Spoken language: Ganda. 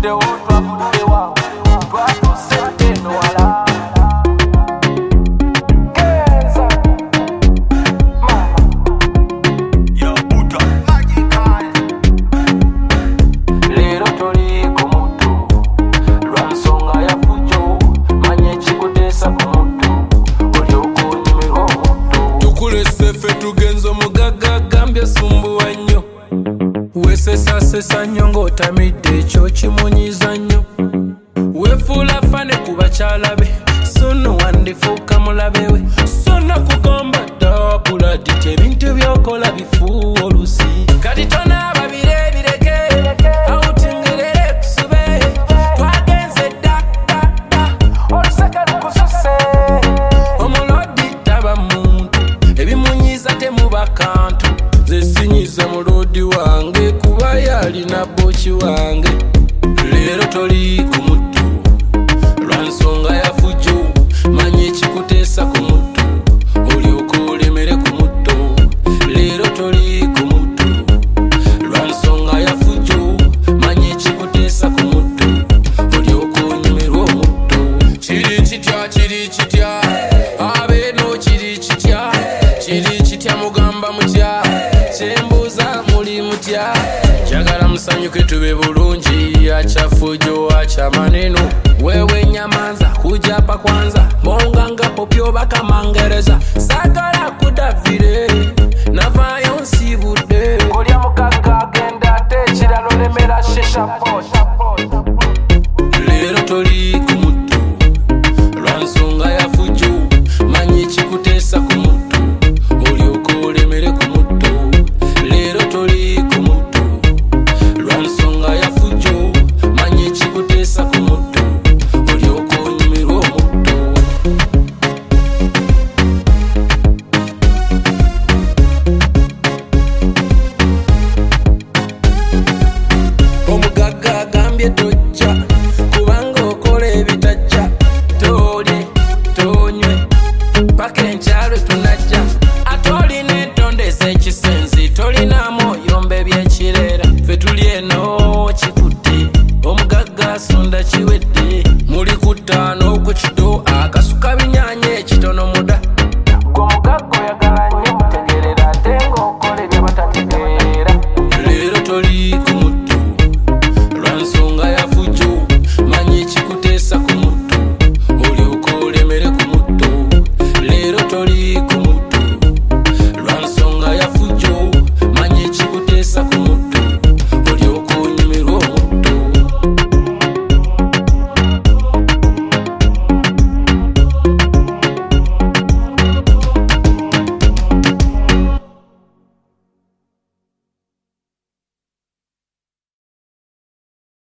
Sesa nyongo otamidde ekyo kimunyiza nnyo weefuula fane ku bakyala be so no wandifuuka mulabe we so nakugamba ddabuladi ebintu byokola bifuuwa olusi kati tonaaba bire bireke awutingirire kusube twagenze dda oluseke lukususe omulodi taba muntu ebimunyiza temuba kantu zesinyiza mulodi wange alina bochi wange lero toli ku muttu lwansonga ya fujo manye ekikuteesa ku muttu olyoka olemere ku muttu lero toli ku muttu lwansonga ya fujo manye ekikuteesa ku muttu olyoka onyumirwa omuttu kiri kitya abeeno kiri kitya mugamba mutya kyembuuza muli mutya njagala musanyuke tube bulungi achafujo acha maneno wewe nyamanza kuja pa kwanza bonga nga popyo bakamangereza sagala kudavire nava